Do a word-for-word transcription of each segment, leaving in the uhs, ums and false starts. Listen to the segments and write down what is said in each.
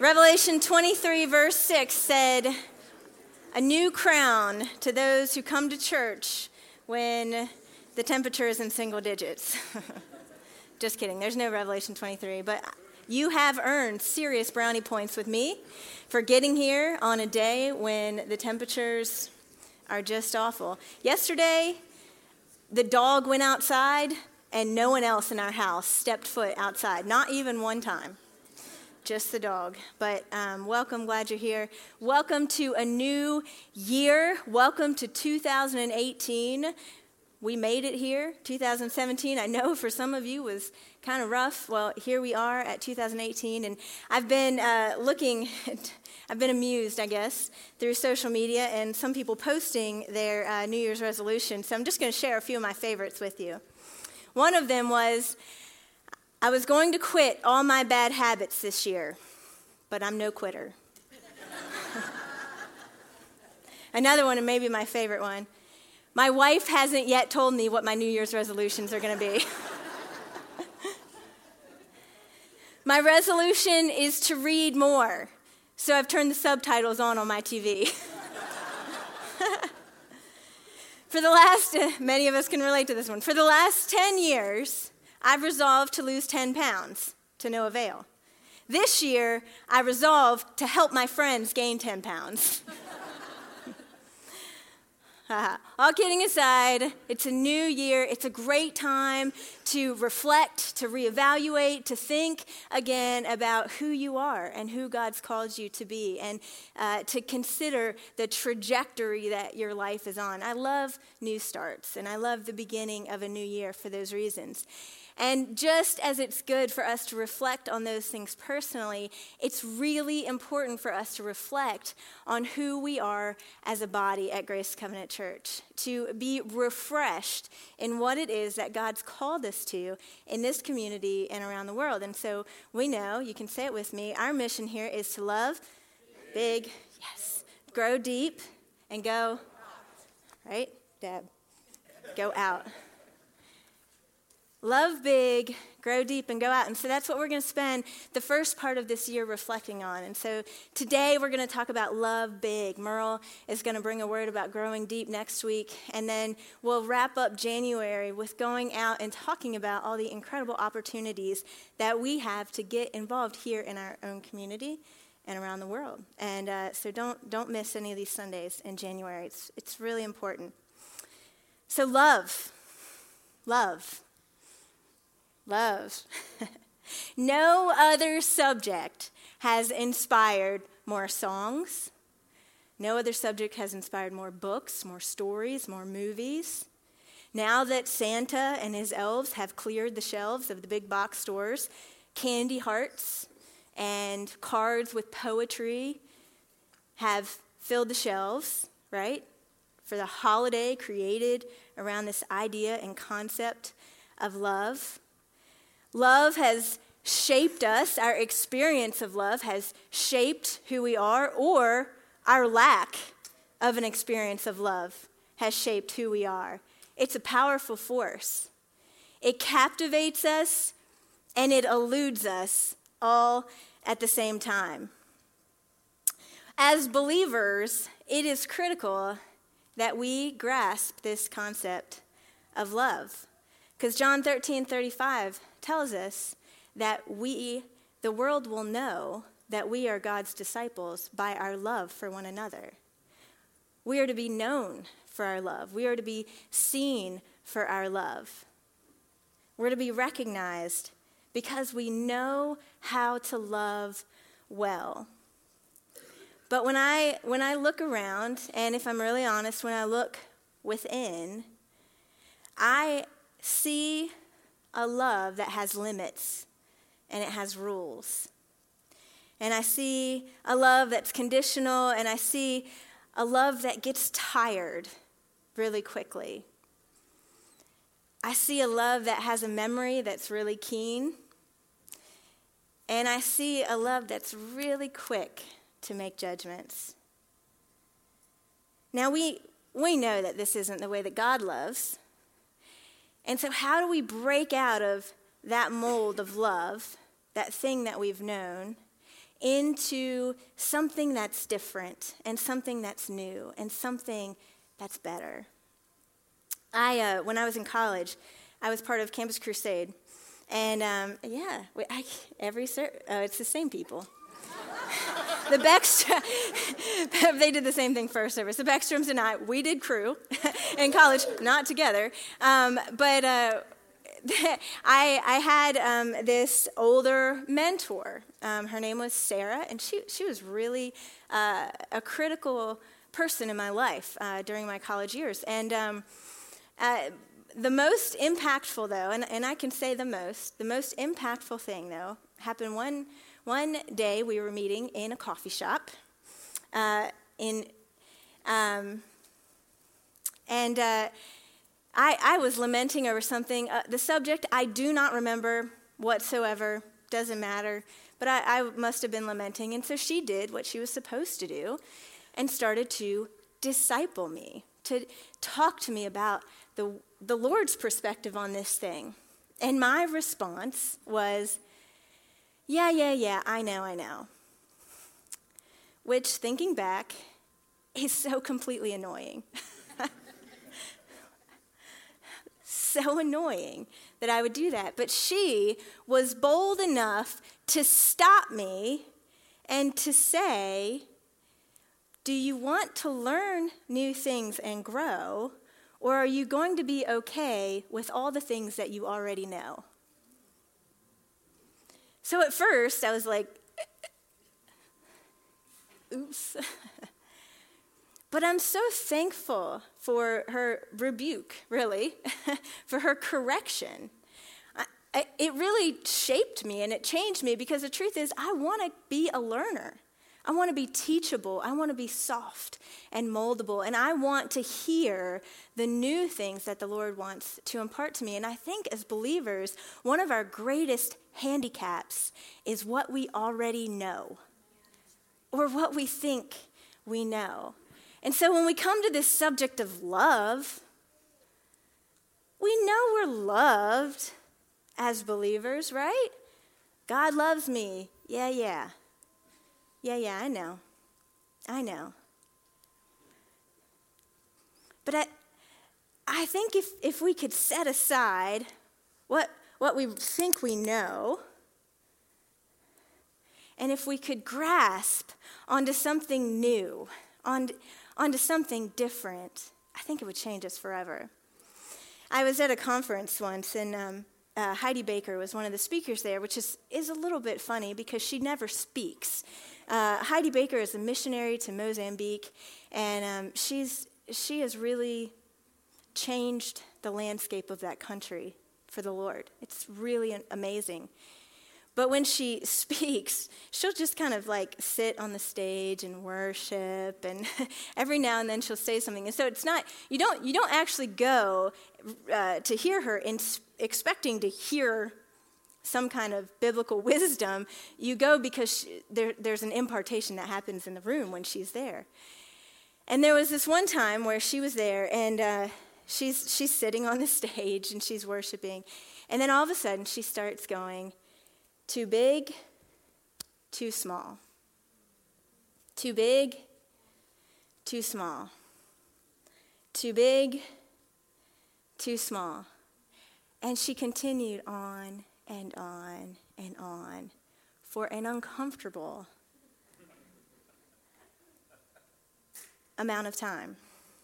Revelation twenty-three, verse six said, "A new crown to those who come to church when the temperature is in single digits." Just kidding. There's no Revelation twenty-three. But you have earned serious brownie points with me for getting here on a day when the temperatures are just awful. Yesterday, the dog went outside, and no one else in our house stepped foot outside. Not even one time. Just the dog. But um, welcome, glad you're here. Welcome to a new year. Welcome to two thousand eighteen. We made it here. two thousand seventeen, I know for some of you was kind of rough. Well, here we are at two thousand eighteen, and I've been uh, looking, at, I've been amused, I guess, through social media and some people posting their uh, New Year's resolutions. So I'm just going to share a few of my favorites with you. One of them was, I was going to quit all my bad habits this year, but I'm no quitter. Another one, and maybe my favorite one, my wife hasn't yet told me what my New Year's resolutions are going to be. My resolution is to read more, so I've turned the subtitles on on my T V. For the last, many of us can relate to this one, for the last ten years, I've resolved to lose ten pounds, to no avail. This year, I resolved to help my friends gain ten pounds. All kidding aside, it's a new year. It's a great time to reflect, to reevaluate, to think again about who you are and who God's called you to be, and uh, to consider the trajectory that your life is on. I love new starts, and I love the beginning of a new year for those reasons. And just as it's good for us to reflect on those things personally, it's really important for us to reflect on who we are as a body at Grace Covenant Church, to be refreshed in what it is that God's called us to in this community and around the world. And so we know, you can say it with me, our mission here is to love big, yes, grow deep, and go, right, Deb, go out. Love big, grow deep, and go out. And so that's what we're going to spend the first part of this year reflecting on. And so today we're going to talk about love big. Merle is going to bring a word about growing deep next week. And then we'll wrap up January with going out and talking about all the incredible opportunities that we have to get involved here in our own community and around the world. And uh, so don't don't miss any of these Sundays in January. It's, it's really important. So love, love. Love. No other subject has inspired more songs. No other subject has inspired more books, more stories, more movies. Now that Santa and his elves have cleared the shelves of the big box stores, candy hearts and cards with poetry have filled the shelves, right? For the holiday created around this idea and concept of love. Love has shaped us. Our experience of love has shaped who we are, or our lack of an experience of love has shaped who we are. It's a powerful force. It captivates us and it eludes us all at the same time. As believers, it is critical that we grasp this concept of love. Because John thirteen thirty-five tells us that we, the world will know that we are God's disciples by our love for one another. We are to be known for our love. We are to be seen for our love. We're to be recognized because we know how to love well. But when I when I look around, and if I'm really honest, when I look within, I see a love that has limits and it has rules. And I see a love that's conditional, and I see a love that gets tired really quickly. I see a love that has a memory that's really keen. And I see a love that's really quick to make judgments. Now, we, we know that this isn't the way that God loves. And so how do we break out of that mold of love, that thing that we've known, into something that's different and something that's new and something that's better. I, uh, when I was in college, I was part of Campus Crusade. And um, yeah, we, I, every ser- uh, it's the same people. The Beckstra, they did the same thing first service. The Beckstroms and I, we did crew in college, not together. Um, but uh, I, I had um, this older mentor. Um, her name was Sarah, and she, she was really uh, a critical person in my life uh, during my college years. And um, uh, the most impactful, though, and, and I can say the most, the most impactful thing, though, happened one One day we were meeting in a coffee shop, uh, in, um, and uh, I, I was lamenting over something. Uh, the subject I do not remember whatsoever, doesn't matter, but I, I must have been lamenting. And so she did what she was supposed to do and started to disciple me, to talk to me about the, the Lord's perspective on this thing. And my response was, Yeah, yeah, yeah, I know, I know. Which, thinking back, is so completely annoying. So annoying that I would do that. But she was bold enough to stop me and to say, do you want to learn new things and grow, or are you going to be okay with all the things that you already know? So at first, I was like, oops. But I'm so thankful for her rebuke, really, for her correction. I, I, it really shaped me and it changed me, because the truth is I want to be a learner. I want to be teachable. I want to be soft and moldable. And I want to hear the new things that the Lord wants to impart to me. And I think as believers, one of our greatest handicaps is what we already know, or what we think we know. And so when we come to this subject of love, we know we're loved as believers, right? God loves me. Yeah, yeah. Yeah, yeah, I know. I know. But I, I think if, if we could set aside what, what we think we know, and if we could grasp onto something new, on, onto something different, I think it would change us forever. I was at a conference once, and um, uh, Heidi Baker was one of the speakers there, which is, is a little bit funny because she never speaks. Uh, Heidi Baker is a missionary to Mozambique, and um, she's she has really changed the landscape of that country for the Lord. It's really amazing. But when she speaks, she'll just kind of like sit on the stage and worship, and every now and then she'll say something. And so it's not, you don't you don't actually go uh, to hear her in, expecting to hear some kind of biblical wisdom. You go because she, there, there's an impartation that happens in the room when she's there. And there was this one time where she was there, and uh, she's she's sitting on the stage, and she's worshiping. And then all of a sudden, she starts going, too big, too small. Too big, too small. Too big, too small. And she continued on and on and on for an uncomfortable amount of time.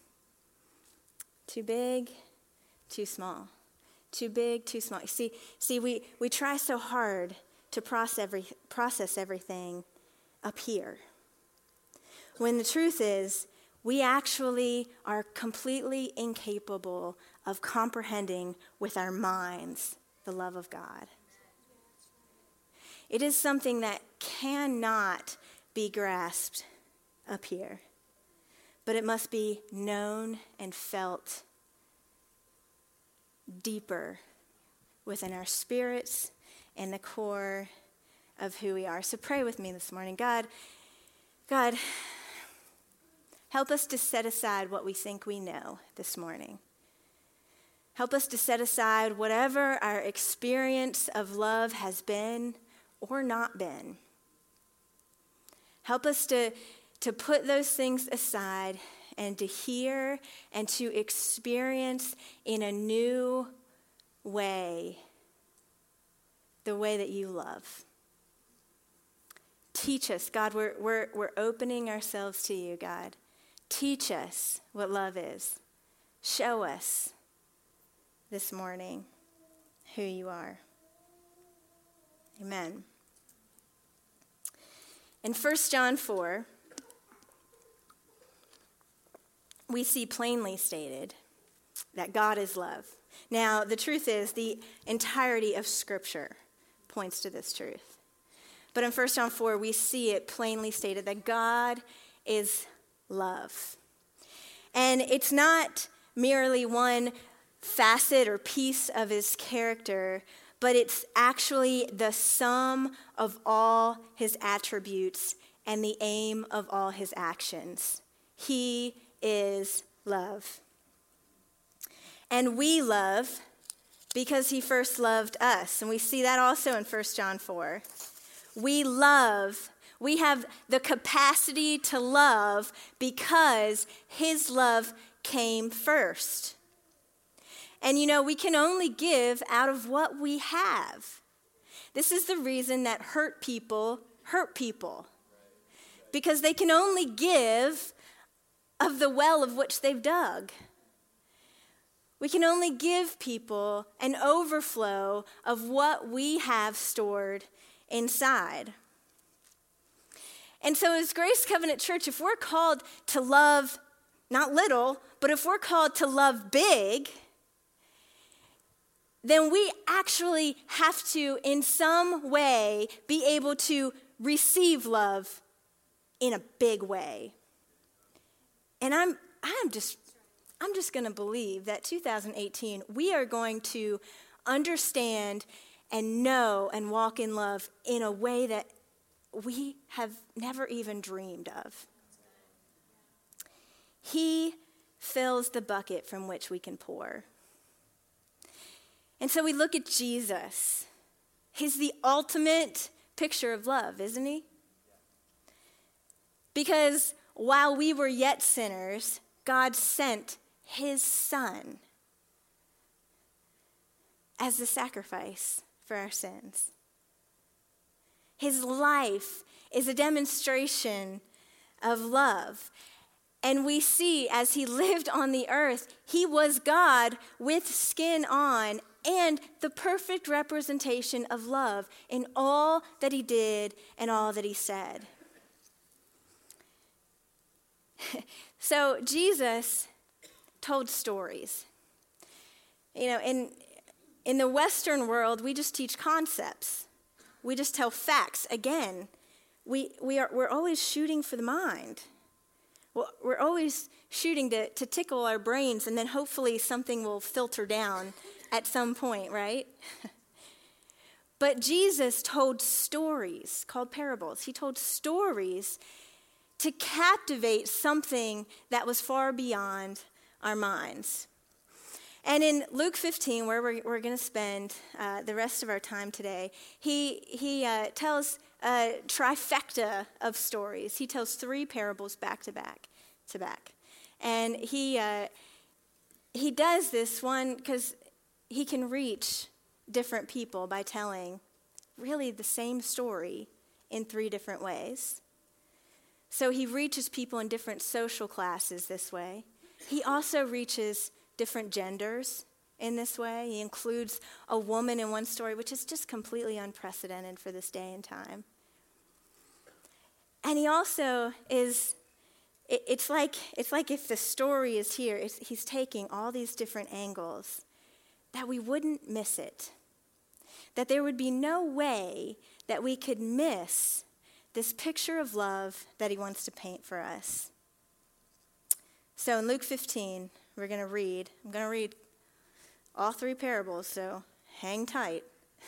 Too big, too small. Too big, too small. See, see, we, we try so hard to process every process everything up here, when the truth is we actually are completely incapable of comprehending with our minds the love of God. It is something that cannot be grasped up here, but it must be known and felt deeper within our spirits and the core of who we are. So pray with me this morning. God, God, help us to set aside what we think we know this morning. Help us to set aside whatever our experience of love has been or not been. Help us to, to put those things aside and to hear and to experience in a new way the way that you love. Teach us, God, we're, we're, we're opening ourselves to you, God. Teach us what love is. Show us this morning who you are. Amen. In First John four, we see plainly stated that God is love. Now, the truth is, the entirety of Scripture points to this truth. But in First John four, we see it plainly stated that God is love. And it's not merely one facet or piece of his character, but it's actually the sum of all his attributes and the aim of all his actions. He is love. And we love because he first loved us. And we see that also in First John four. We love, we have the capacity to love because his love came first. And you know, we can only give out of what we have. This is the reason that hurt people hurt people. Because they can only give of the well of which they've dug. We can only give people an overflow of what we have stored inside. And so as Grace Covenant Church, if we're called to love, not little, but if we're called to love big, then we actually have to, in some way, be able to receive love in a big way. And I'm I'm just I'm just going to believe that two thousand eighteen, we are going to understand and know and walk in love in a way that we have never even dreamed of. He fills the bucket from which we can pour. And so we look at Jesus. He's the ultimate picture of love, isn't he? Because while we were yet sinners, God sent his Son as the sacrifice for our sins. His life is a demonstration of love. And we see as he lived on the earth, he was God with skin on and the perfect representation of love in all that he did and all that he said. So Jesus told stories. You know, in in the Western world, we just teach concepts. We just tell facts. Again, we we are we're always shooting for the mind. Well, we're always shooting to, to tickle our brains, and then hopefully something will filter down at some point, right? But Jesus told stories called parables. He told stories to captivate something that was far beyond our minds. And in Luke fifteen, where we're, we're going to spend uh, the rest of our time today, he, he uh, tells a trifecta of stories. He tells three parables back to back to back. And he, uh, he does this one because he can reach different people by telling really the same story in three different ways. So he reaches people in different social classes this way. He also reaches different genders in this way. He includes a woman in one story, which is just completely unprecedented for this day and time. And he also is, it, it's like it's like if the story is here, it's, he's taking all these different angles that we wouldn't miss it. That there would be no way that we could miss this picture of love that he wants to paint for us. So in Luke fifteen, we're going to read. I'm going to read all three parables, so hang tight.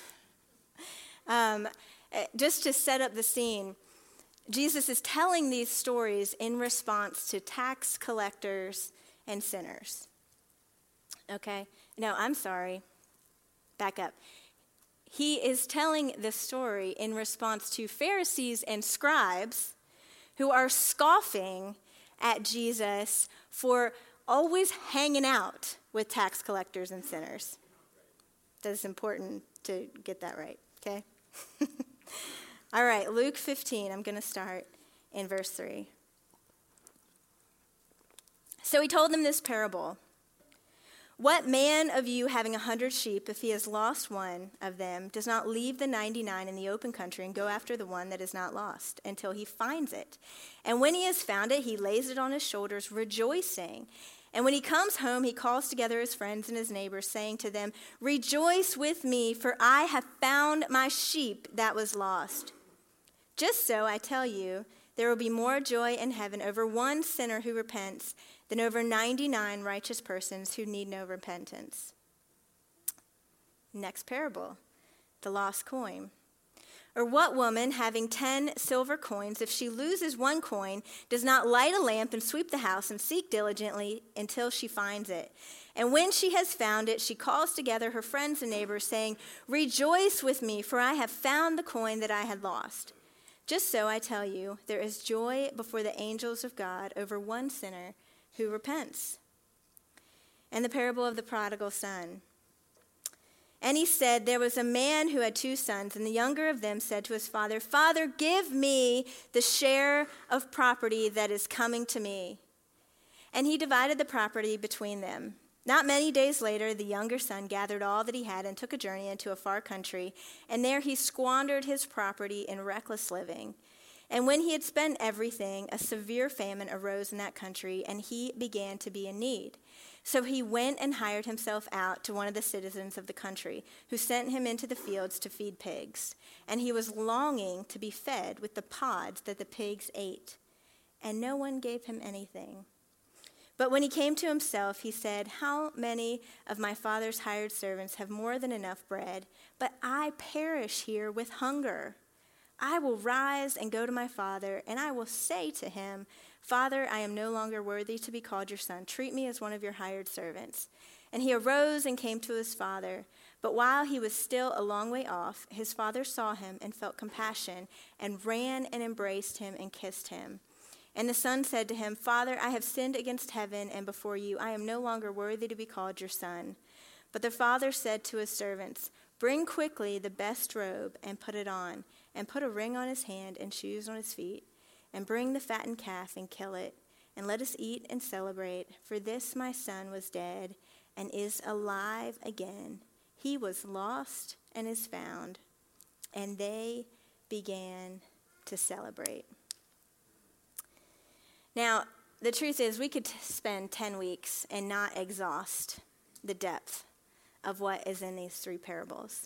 um, just to set up the scene, Jesus is telling these stories in response to tax collectors and sinners. Okay? No, I'm sorry. Back up. He is telling this story in response to Pharisees and scribes who are scoffing at Jesus for always hanging out with tax collectors and sinners. That's important to get that right, okay? All right, Luke fifteen, I'm going to start in verse three. So he told them this parable. What man of you having a hundred sheep, if he has lost one of them, does not leave the ninety-nine in the open country and go after the one that is not lost until he finds it? And when he has found it, he lays it on his shoulders, rejoicing. And when he comes home, he calls together his friends and his neighbors, saying to them, rejoice with me, for I have found my sheep that was lost. Just so, I tell you, there will be more joy in heaven over one sinner who repents than over ninety-nine righteous persons who need no repentance. Next parable, the lost coin. Or what woman, having ten silver coins, if she loses one coin, does not light a lamp and sweep the house and seek diligently until she finds it? And when she has found it, she calls together her friends and neighbors, saying, rejoice with me, for I have found the coin that I had lost. Just so, I tell you, there is joy before the angels of God over one sinner who repents. And the parable of the prodigal son. And he said, there was a man who had two sons, and the younger of them said to his father, Father, give me the share of property that is coming to me. And he divided the property between them. Not many days later, the younger son gathered all that he had and took a journey into a far country, and there he squandered his property in reckless living. And when he had spent everything, a severe famine arose in that country, and he began to be in need. So he went and hired himself out to one of the citizens of the country, who sent him into the fields to feed pigs. And he was longing to be fed with the pods that the pigs ate, and no one gave him anything. But when he came to himself, he said, how many of my father's hired servants have more than enough bread, but I perish here with hunger? I will rise and go to my father, and I will say to him, Father, I am no longer worthy to be called your son. Treat me as one of your hired servants. And he arose and came to his father. But while he was still a long way off, his father saw him and felt compassion, and ran and embraced him and kissed him. And the son said to him, Father, I have sinned against heaven and before you. I am no longer worthy to be called your son. But the father said to his servants, bring quickly the best robe and put it on, and put a ring on his hand and shoes on his feet, and bring the fattened calf and kill it, and let us eat and celebrate. For this my son was dead and is alive again. He was lost and is found. And they began to celebrate. Now, the truth is, we could spend ten weeks and not exhaust the depth of what is in these three parables.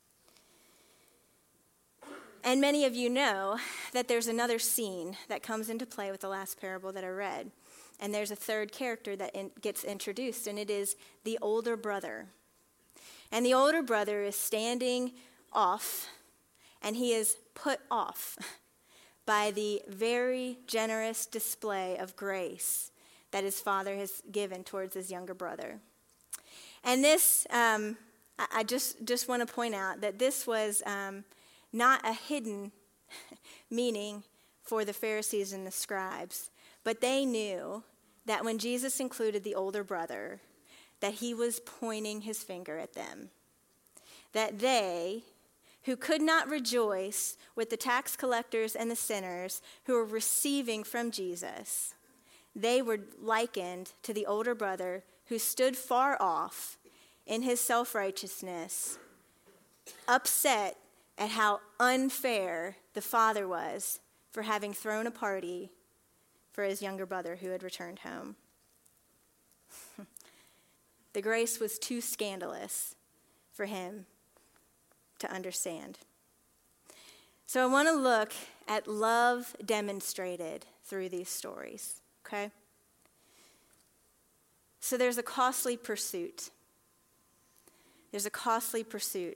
And many of you know that there's another scene that comes into play with the last parable that I read. And there's a third character that in, gets introduced, and it is the older brother. And the older brother is standing off, and he is put off by the very generous display of grace that his father has given towards his younger brother. And this, um, I, I just, just want to point out that this was um, not a hidden meaning for the Pharisees and the scribes, but they knew that when Jesus included the older brother, that he was pointing his finger at them. That they, who could not rejoice with the tax collectors and the sinners who were receiving from Jesus, they were likened to the older brother who stood far off in his self-righteousness, upset at how unfair the father was for having thrown a party for his younger brother who had returned home. The grace was too scandalous for him to understand. So I want to look at love demonstrated through these stories, okay? So there's a costly pursuit. There's a costly pursuit.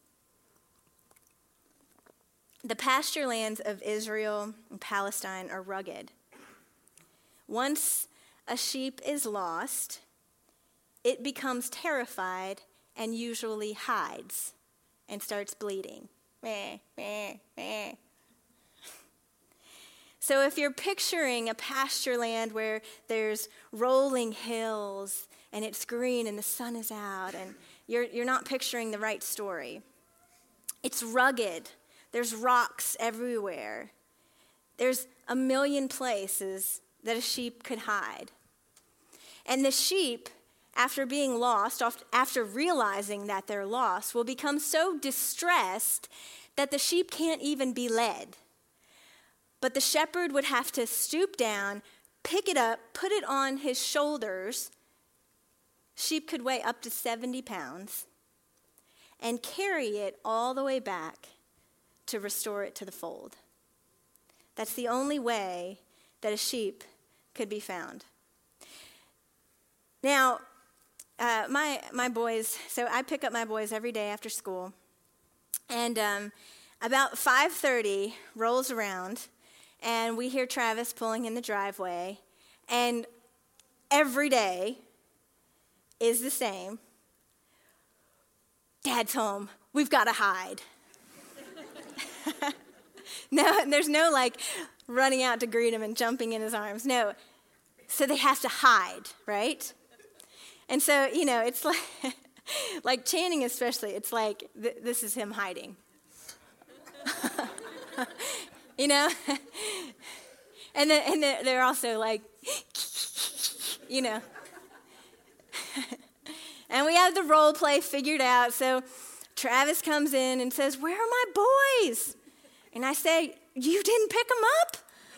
The pasture lands of Israel and Palestine are rugged. Once a sheep is lost, it becomes terrified and usually hides and starts bleeding. Meh, meh, meh. So So if you're picturing a pasture land where there's rolling hills and it's green and the sun is out, and you're, you're not picturing the right story. It's rugged. There's rocks everywhere. There's a million places that a sheep could hide. And the sheep, after being lost, after realizing that they're lost, will become so distressed that the sheep can't even be led. But the shepherd would have to stoop down, pick it up, put it on his shoulders. Sheep could weigh up to seventy pounds, and carry it all the way back to restore it to the fold. That's the only way that a sheep could be found. Now, uh, my my boys, so I pick up my boys every day after school, and um, about five thirty rolls around, and we hear Travis pulling in the driveway, and every day is the same. Dad's home. We've got to hide. No, there's no like running out to greet him and jumping in his arms. No. So they have to hide, right? And so, you know, it's like, like Channing especially, it's like, th- this is him hiding. You know? And then, and then they're also like, you know. And we have the role play figured out. So Travis comes in and says, "Where are my boys?" And I say, "You didn't pick them up?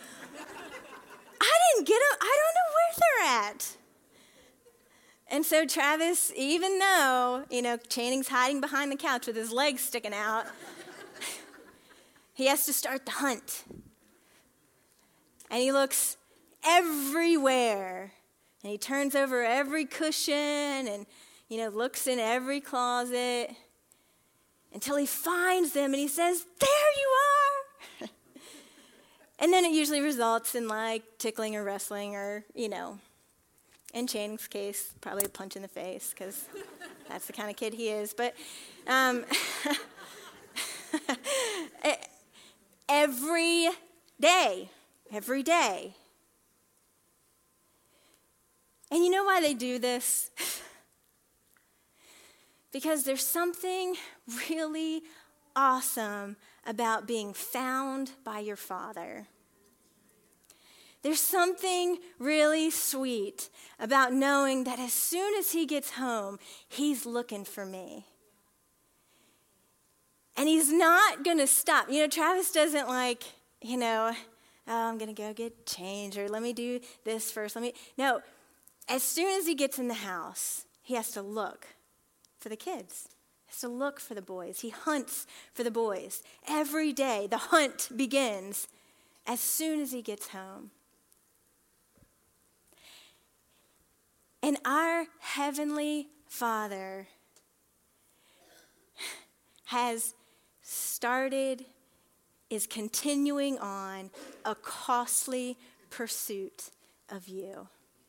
I didn't get them. I don't know where they're at." And so Travis, even though, you know, Channing's hiding behind the couch with his legs sticking out, he has to start the hunt. And he looks everywhere. And he turns over every cushion and, you know, looks in every closet until he finds them and he says, "There you are." And then it usually results in like tickling or wrestling or, you know, in Channing's case, probably a punch in the face because that's the kind of kid he is. But um, every day, every day. And you know why they do this? Because there's something really awesome about being found by your Father. There's something really sweet about knowing that as soon as he gets home, he's looking for me. And he's not going to stop. You know, Travis doesn't like, you know, "Oh, I'm going to go get change," or "Let me do this first. Let me." No, as soon as he gets in the house, he has to look for the kids. He has to look for the boys. He hunts for the boys. Every day, the hunt begins as soon as he gets home. And our Heavenly Father has started, is continuing on a costly pursuit of you.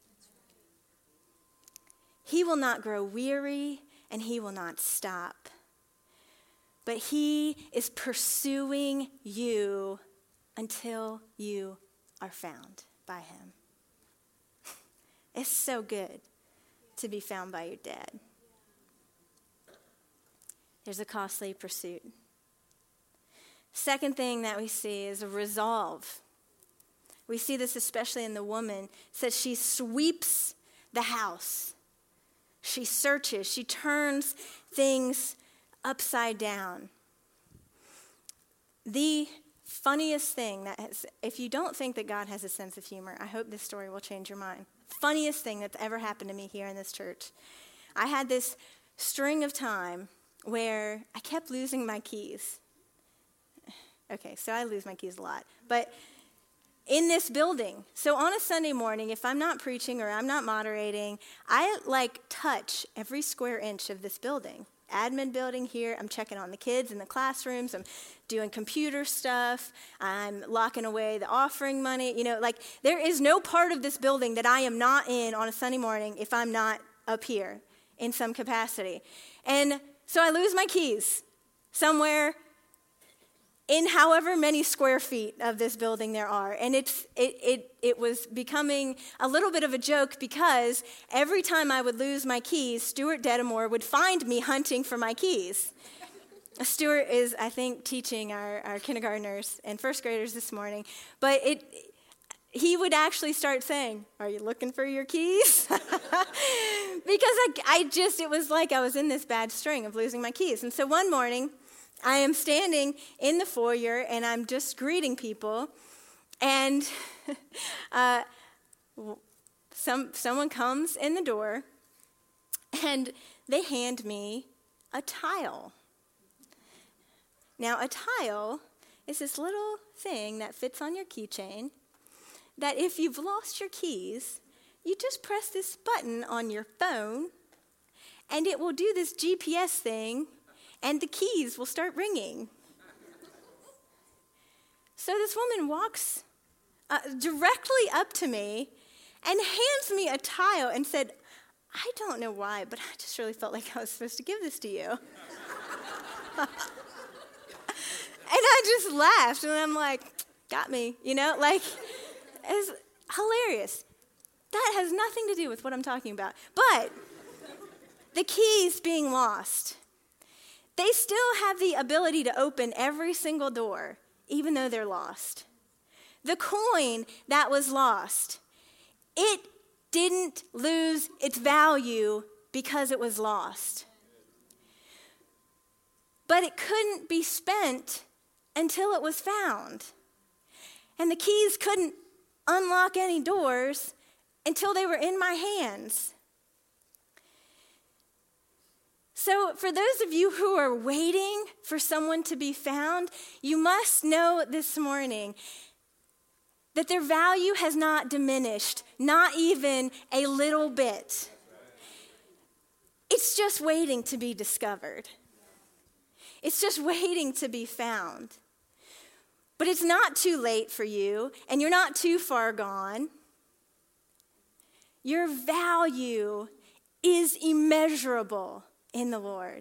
He will not grow weary and he will not stop. But he is pursuing you until you are found by him. It's so good to be found by your dad. There's a costly pursuit. Second thing that we see is a resolve. We see this especially in the woman. It says she sweeps the house. She searches. She turns things upside down. The funniest thing that has, if you don't think that God has a sense of humor, I hope this story will change your mind. Funniest thing that's ever happened to me here in this church. I had this string of time where I kept losing my keys. Okay, so I lose my keys a lot. But in this building, so on a Sunday morning, if I'm not preaching or I'm not moderating, I like touch every square inch of this building. Admin building here, I'm checking on the kids in the classrooms, I'm doing computer stuff, I'm locking away the offering money. You know, like there is no part of this building that I am not in on a Sunday morning if I'm not up here in some capacity. And so I lose my keys somewhere in however many square feet of this building there are. And it's, it, it, it was becoming a little bit of a joke because every time I would lose my keys, Stuart Dedamore would find me hunting for my keys. Stuart is, I think, teaching our, our kindergartners and first graders this morning. But it, he would actually start saying, "Are you looking for your keys?" Because I, I just, it was like I was in this bad string of losing my keys. And so one morning, I am standing in the foyer, and I'm just greeting people, and uh, some someone comes in the door, and they hand me a tile. Now, a tile is this little thing that fits on your keychain that if you've lost your keys, you just press this button on your phone, and it will do this G P S thing, and the keys will start ringing. So this woman walks uh, directly up to me and hands me a tile and said, "I don't know why, but I just really felt like I was supposed to give this to you." And I just laughed, and I'm like, got me, you know? Like, it's hilarious. That has nothing to do with what I'm talking about. But the keys being lost, they still have the ability to open every single door, even though they're lost. The coin that was lost, it didn't lose its value because it was lost. But it couldn't be spent until it was found. And the keys couldn't unlock any doors until they were in my hands. So for those of you who are waiting for someone to be found, you must know this morning that their value has not diminished, not even a little bit. It's just waiting to be discovered. It's just waiting to be found. But it's not too late for you, and you're not too far gone. Your value is immeasurable in the Lord.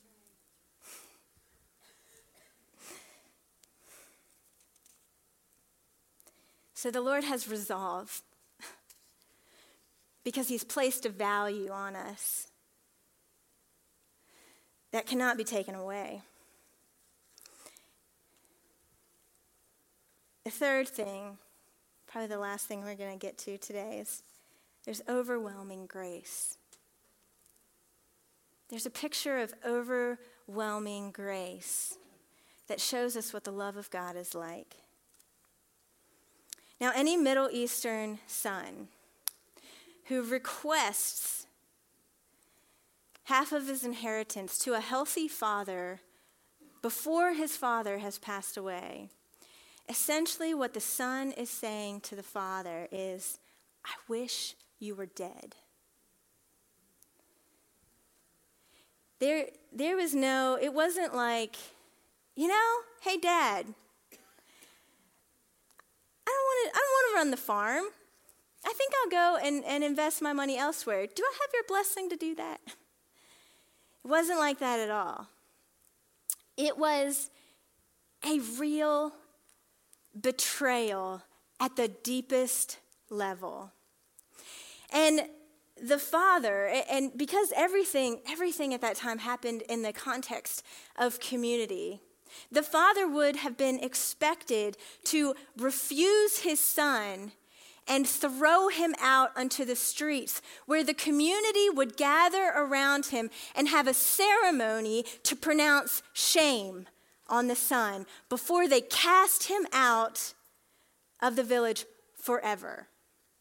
So the Lord has resolve because he's placed a value on us that cannot be taken away. The third thing, probably the last thing we're going to get to today, is there's overwhelming grace. There's a picture of overwhelming grace that shows us what the love of God is like. Now, any Middle Eastern son who requests half of his inheritance to a healthy father before his father has passed away, essentially what the son is saying to the father is, "I wish you were dead." There, there was no, it wasn't like, you know, "Hey, Dad, I don't want to, I don't want to run the farm. I think I'll go and, and invest my money elsewhere. Do I have your blessing to do that?" It wasn't like that at all. It was a real betrayal at the deepest level. And the father, and because everything, everything at that time happened in the context of community, the father would have been expected to refuse his son and throw him out onto the streets where the community would gather around him and have a ceremony to pronounce shame on the son before they cast him out of the village forever.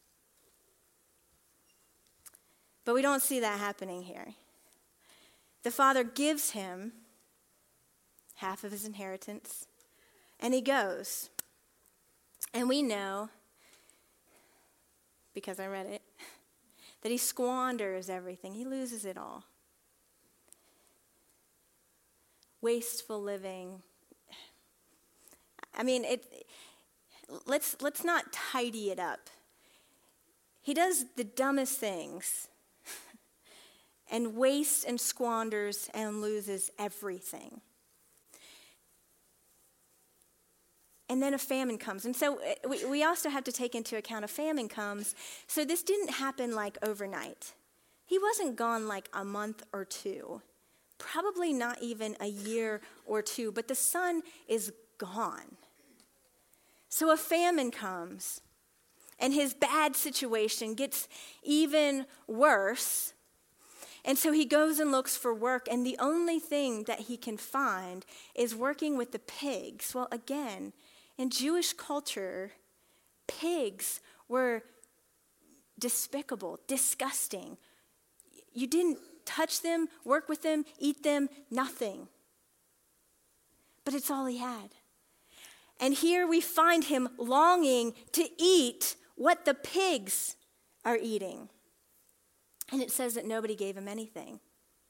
But we don't see that happening here. The father gives him half of his inheritance, and he goes. And we know, because I read it, that he squanders everything. He loses it all. Wasteful living. I mean, it. Let's let's not tidy it up. He does the dumbest things and wastes and squanders and loses everything. And then a famine comes. And so we, we also have to take into account a famine comes. So this didn't happen like overnight. He wasn't gone like a month or two, probably not even a year or two, but the son is gone. So a famine comes, and his bad situation gets even worse. And so he goes and looks for work, and the only thing that he can find is working with the pigs. Well, again, in Jewish culture, pigs were despicable, disgusting. You didn't touch them, work with them, eat them, nothing. But it's all he had. And here we find him longing to eat what the pigs are eating. And it says that nobody gave him anything.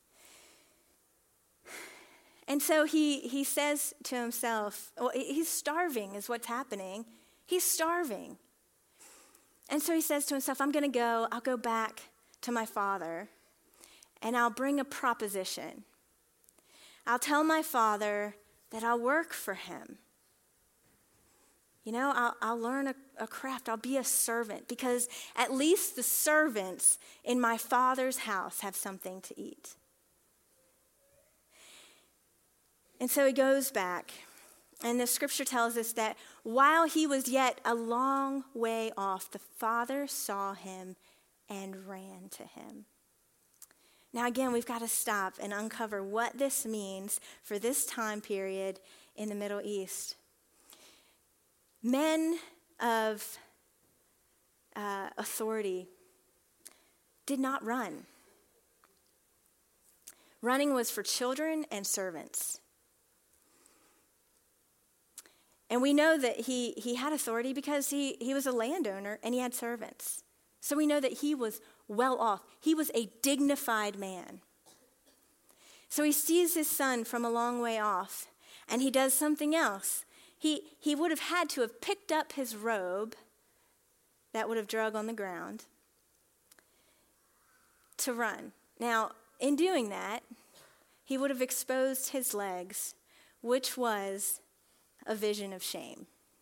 And so he, he says to himself, well, he's starving is what's happening. He's starving. And so he says to himself, I'm going to go, I'll go back to my father, and I'll bring a proposition. I'll tell my father that I'll work for him. You know, I'll, I'll learn a, a craft. I'll be a servant, because at least the servants in my father's house have something to eat. And so he goes back, and the scripture tells us that while he was yet a long way off, the father saw him and ran to him. Now again, we've got to stop and uncover what this means for this time period in the Middle East. Men of uh, authority did not run. Running was for children and servants. And we know that he, he had authority because he, he was a landowner and he had servants. So we know that he was well off. He was a dignified man. So he sees his son from a long way off, and he does something else. He, he would have had to have picked up his robe that would have drug on the ground to run. Now, in doing that, he would have exposed his legs, which was a vision of shame.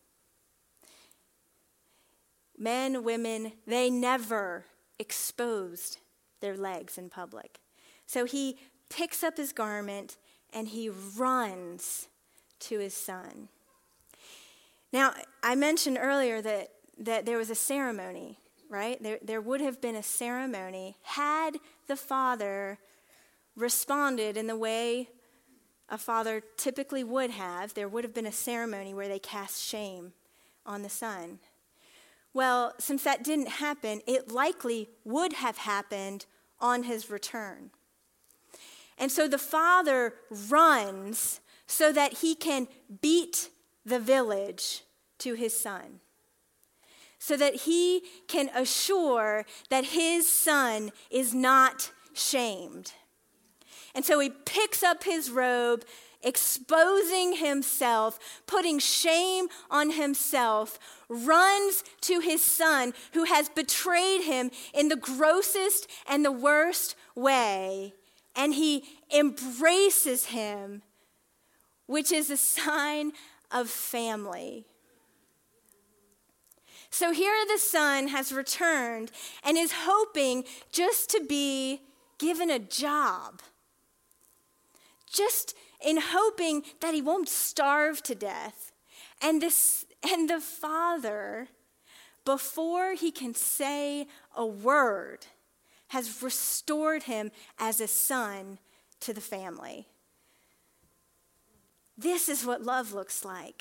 Men, women, they never exposed their legs in public. So he picks up his garment and he runs to his son. Now, I mentioned earlier that, that there was a ceremony, right? There, there would have been a ceremony had the father responded in the way a father typically would have. There would have been a ceremony where they cast shame on the son. Well, since that didn't happen, it likely would have happened on his return. And so the father runs so that he can beat the village to his son, so that he can assure that his son is not shamed. And so he picks up his robe, exposing himself, putting shame on himself, runs to his son who has betrayed him in the grossest and the worst way, and he embraces him, which is a sign of family. So here the son has returned and is hoping just to be given a job, just in hoping that he won't starve to death. And this and the father, before he can say a word, has restored him as a son to the family. This is what love looks like.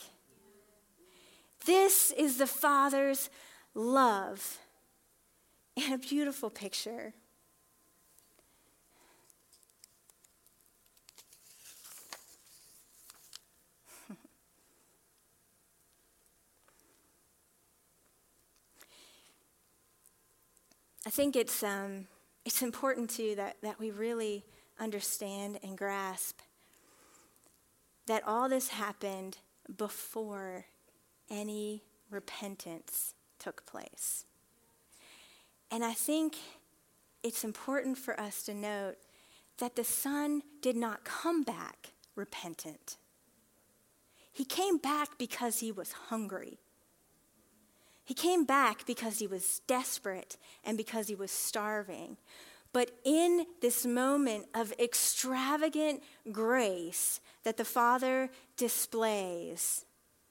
This is the Father's love in a beautiful picture. I think it's um, it's important too that, that we really understand and grasp that all this happened before any repentance took place. And I think it's important for us to note that the son did not come back repentant. He came back because he was hungry. He came back because he was desperate and because he was starving. But in this moment of extravagant grace that the Father displays,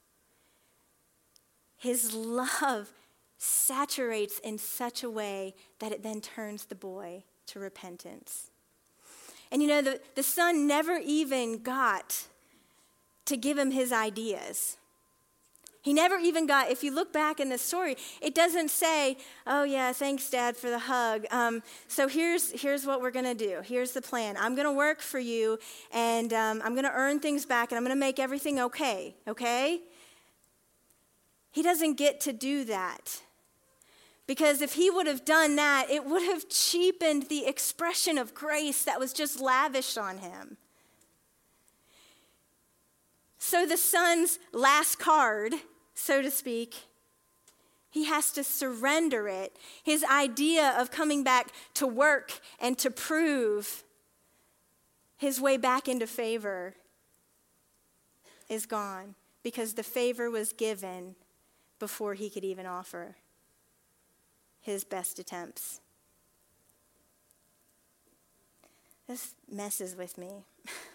his love saturates in such a way that it then turns the boy to repentance. And you know, the, the son never even got to give him his ideas. He never even got, if you look back in the story, it doesn't say, oh yeah, thanks Dad for the hug. Um, so here's here's what we're going to do. Here's the plan. I'm going to work for you, and um, I'm going to earn things back, and I'm going to make everything okay, okay? He doesn't get to do that. Because if he would have done that, it would have cheapened the expression of grace that was just lavished on him. So the son's last card, so to speak, he has to surrender it. His idea of coming back to work and to prove his way back into favor is gone because the favor was given before he could even offer his best attempts. This messes with me.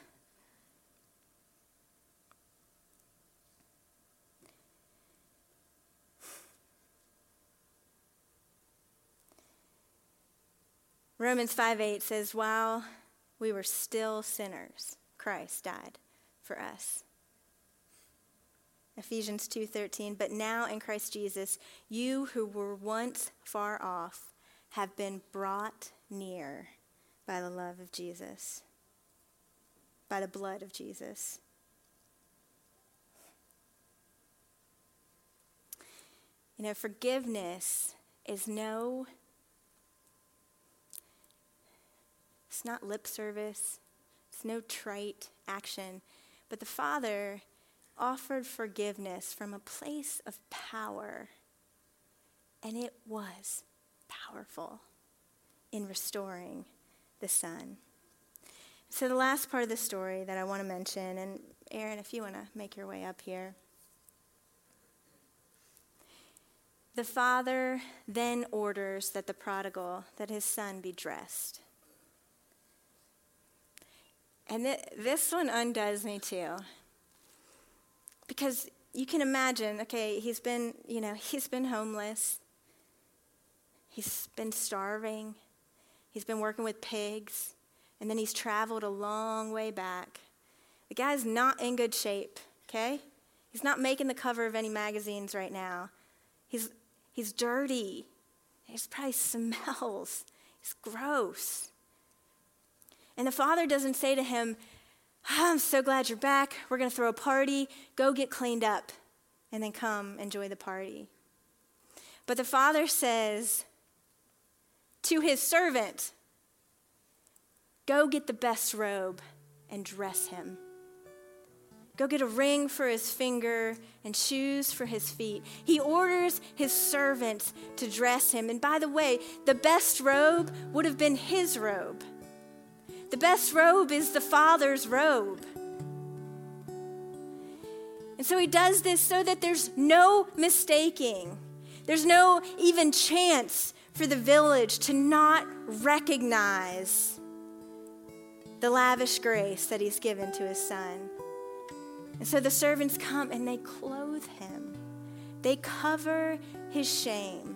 Romans five eight says, while we were still sinners, Christ died for us. Ephesians two thirteen, but now in Christ Jesus, you who were once far off have been brought near by the love of Jesus, by the blood of Jesus. You know, forgiveness is no, it's not lip service, it's no trite action, but the Father offered forgiveness from a place of power, and it was powerful in restoring the Son. So the last part of the story that I want to mention, and Aaron, if you want to make your way up here. The Father then orders that the prodigal, that his son be dressed. And th- this one undoes me too. Because you can imagine, okay, he's been, you know, he's been homeless. He's been starving. He's been working with pigs. And then he's traveled a long way back. The guy's not in good shape, okay? He's not making the cover of any magazines right now. He's he's dirty. He probably smells. He's gross. And the Father doesn't say to him, oh, I'm so glad you're back. We're going to throw a party. Go get cleaned up and then come enjoy the party. But the Father says to his servant, go get the best robe and dress him. Go get a ring for his finger and shoes for his feet. He orders his servants to dress him. And by the way, the best robe would have been his robe. The best robe is the Father's robe. And so he does this so that there's no mistaking. There's no even chance for the village to not recognize the lavish grace that he's given to his son. And so the servants come and they clothe him. They cover his shame.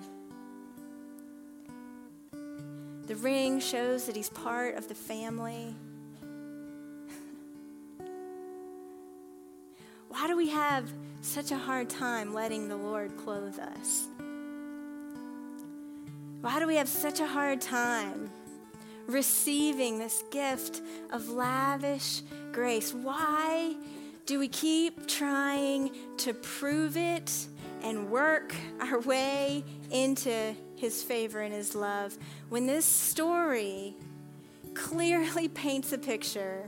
The ring shows that he's part of the family. Why do we have such a hard time letting the Lord clothe us? Why do we have such a hard time receiving this gift of lavish grace? Why do we keep trying to prove it and work our way into his favor and his love when this story clearly paints a picture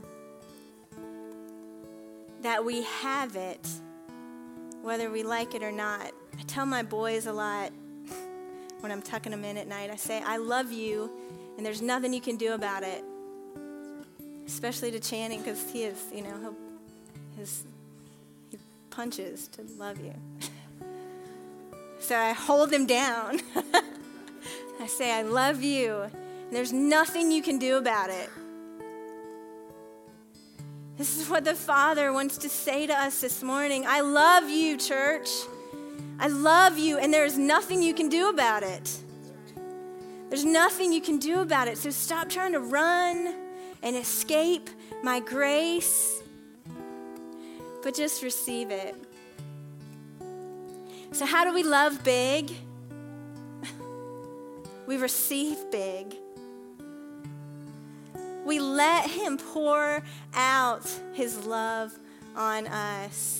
that we have it whether we like it or not? I tell my boys a lot when I'm tucking them in at night, I say, I love you and there's nothing you can do about it. Especially to Channing, because he is, you know, he'll, his, he punches to love you. So I hold him down. I say, I love you. And there's nothing you can do about it. This is what the Father wants to say to us this morning. I love you, church. I love you, and there is nothing you can do about it. There's nothing you can do about it. So stop trying to run and escape my grace, but just receive it. So how do we love big? We receive big. We let him pour out his love on us.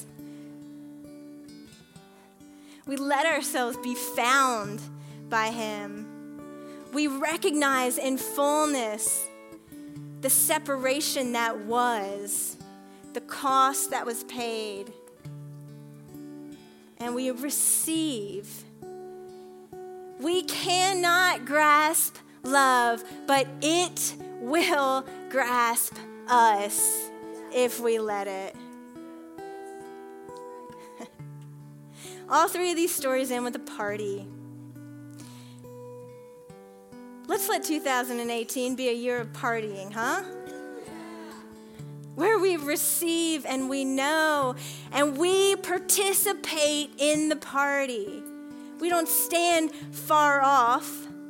We let ourselves be found by him. We recognize in fullness the separation that was, the cost that was paid. And we receive. We cannot grasp love, but it will grasp us if we let it. All three of these stories end with a party. Let's let two thousand eighteen be a year of partying, huh? Where we receive and we know and we participate in the party. We don't stand far off.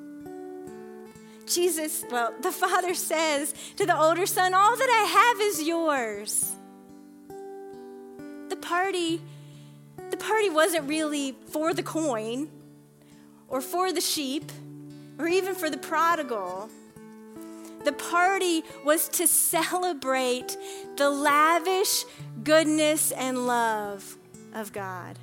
Jesus, well, the Father says to the older son, all that I have is yours. The party, the party wasn't really for the coin or for the sheep or even for the prodigal. The party was to celebrate the lavish goodness and love of God.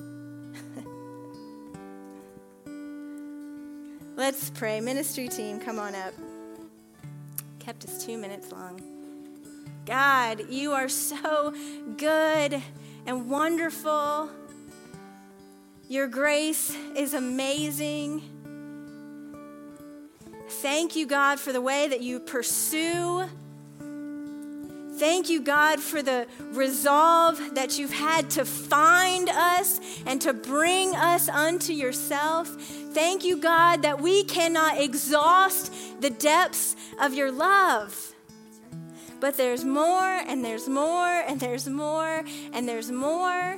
Let's pray. Ministry team, come on up. Kept us two minutes long. God, you are so good and wonderful. Your grace is amazing. Thank you, God, for the way that you pursue. Thank you, God, for the resolve that you've had to find us and to bring us unto yourself. Thank you, God, that we cannot exhaust the depths of your love. But there's more, and there's more, and there's more, and there's more.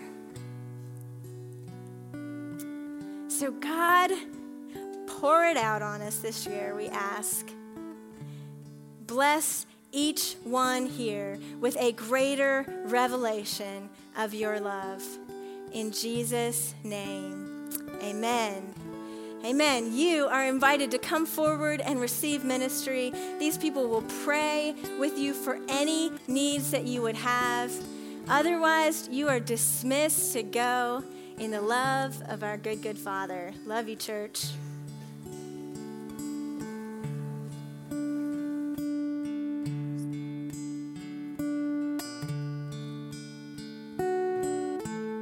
So, God, pour it out on us this year, we ask. Bless each one here with a greater revelation of your love. In Jesus' name, amen. Amen. You are invited to come forward and receive ministry. These people will pray with you for any needs that you would have. Otherwise, you are dismissed to go in the love of our good, good Father. Love you, church.